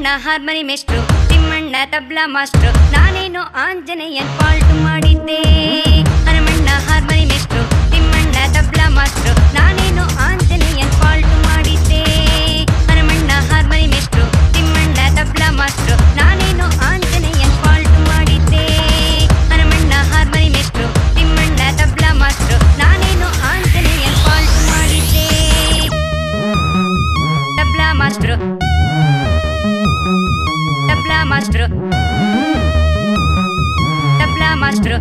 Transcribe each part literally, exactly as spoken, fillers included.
Harmony master, Timmanna tabla master, ನಾನೇನೋ ಆಂಜನೇಯನ್ fault ಮಾಡಿದ್ದೆ. Hanumanna harmony master, Timmanna tabla master, ನಾನೇನೋ ಆಂಜನೇಯನ್ ಫಾಲ್ಟ್ ಮಾಡಿದ್ದೆ. Hanumanna harmony master, Timmanna tabla master, ನಾನೇನೋ ಆಂಜನೇಯನ್ ಫಾಲ್ಟ್ ಮಾಡಿದ್ದೆ. Hanumanna harmony master, Timmanna tabla master, ನಾನೇನೋ ಆಂಜನೇಯನ್ ಫಾಲ್ಟ್ ಮಾಡಿದ್ದೆ. Tabla master, tabla master, tabla master,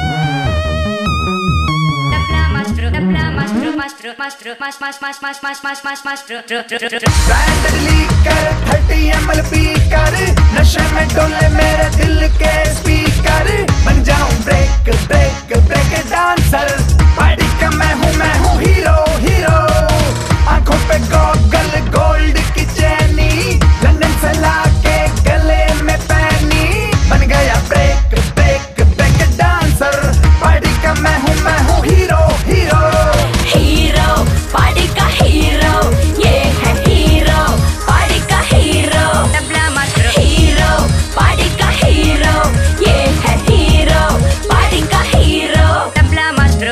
tabla master, tabla master, master, master, ಮಾಸ್ ಮಾಸ್ ಮಾಸ್ ಮಾಸ್ ಮಾಸ್ ಮಾಸ್ ಮಾಸ್ master. Brand liquor thirty M L पी कर, नशे में डोले मेरे दिल के स्पीकर, बन जाऊं break break break dancer, party का मैं हूँ मैं हूँ हीरो हीरो, आंखों पे गॉगल गोल्ड की चैनी, लंदन से लाके गले में पहनी, बन गया break break break dancer, party का मैं हूँ मैं हूँ हीरो हीरो हीरो, पार्टी का हीरो, ये है हीरो, पार्टी का hero. Tabla master hero, party का हीरो, ये है हीरो, पार्टी का हीरो. तबला मास्टर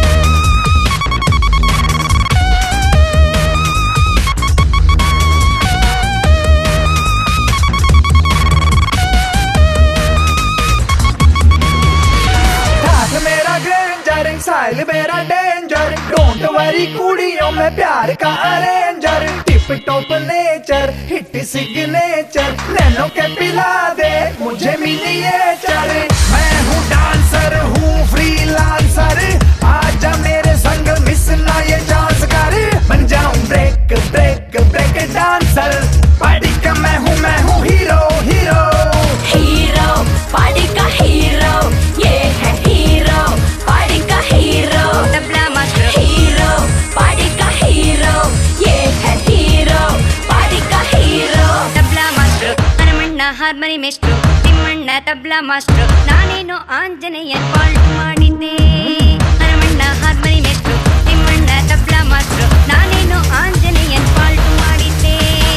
हाथ मेरा ग्रेंजर, साइल मेरा डेंजर, डोंट वरी कुड़ियों में प्यार का arranger, tip top nature hit signature, नैनो के पिला दे मुझे मिनिएचर, मैं हूँ डांसर हूँ फ्रीलांसर, आजा मेरे संग मिस ना ये चांस कर, बन जाऊं break break break dancer, party का मैं हूँ मैं हूँ हीरो हीरो हीरो, पार्टी का हीरो, ये है हीरो, पार्टी का hero. Tabla master hero, party का हीरो, ये है हीरो, पार्टी का hero. Tabla master Hanumanna harmony master, Timmanna tabla master, ನಾನೇನೋ ಆಂಜನೇಯನ್ ಫಾಲ್ಟ್ ಮಾಡಿದ್ದೆ. Hanumanna harmony master, Timmanna tabla master, ನಾನೇನೋ ಆಂಜನೇಯನ್ ಫಾಲ್ಟ್ ಮಾಡಿದ್ದೆ.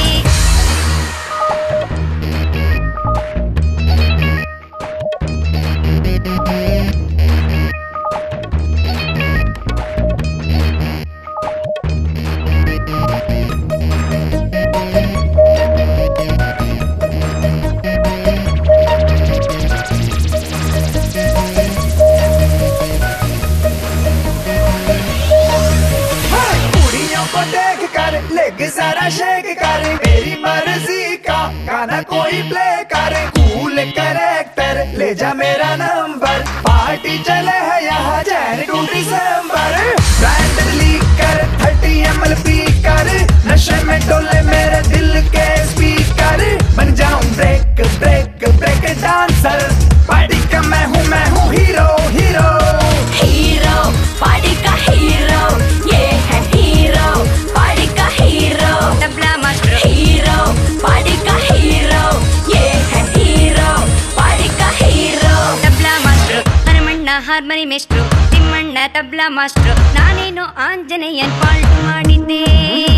कुड़ियों को देख कर लेग जरा शेक कर, मेरी मर्जी का गाना कोई प्ले कर, कूल कैरेक्टर ले जा मेरा नंबर, पार्टी चले है यहाँ Jan to December, brand liquor thirty M L पी कर, नशे में डोले मेरे दिल के स्पीकर, बन जाऊं break break break dancer, party का मैं हूँ मैं हूँ हीरो हीरो हीरो, पार्टी का हीरो, ये है हीरो, पार्टी का hero. Tabla master hero, party का हीरो, ये है हीरो, पार्टी का hero. Tabla master Hanumanna harmony master, Timmanna tabla master, ನಾನೇನೋ ಆಂಜನೇಯನ್ ಫಾಲ್ಟ್ ಮಾಡಿದ್ದೆ.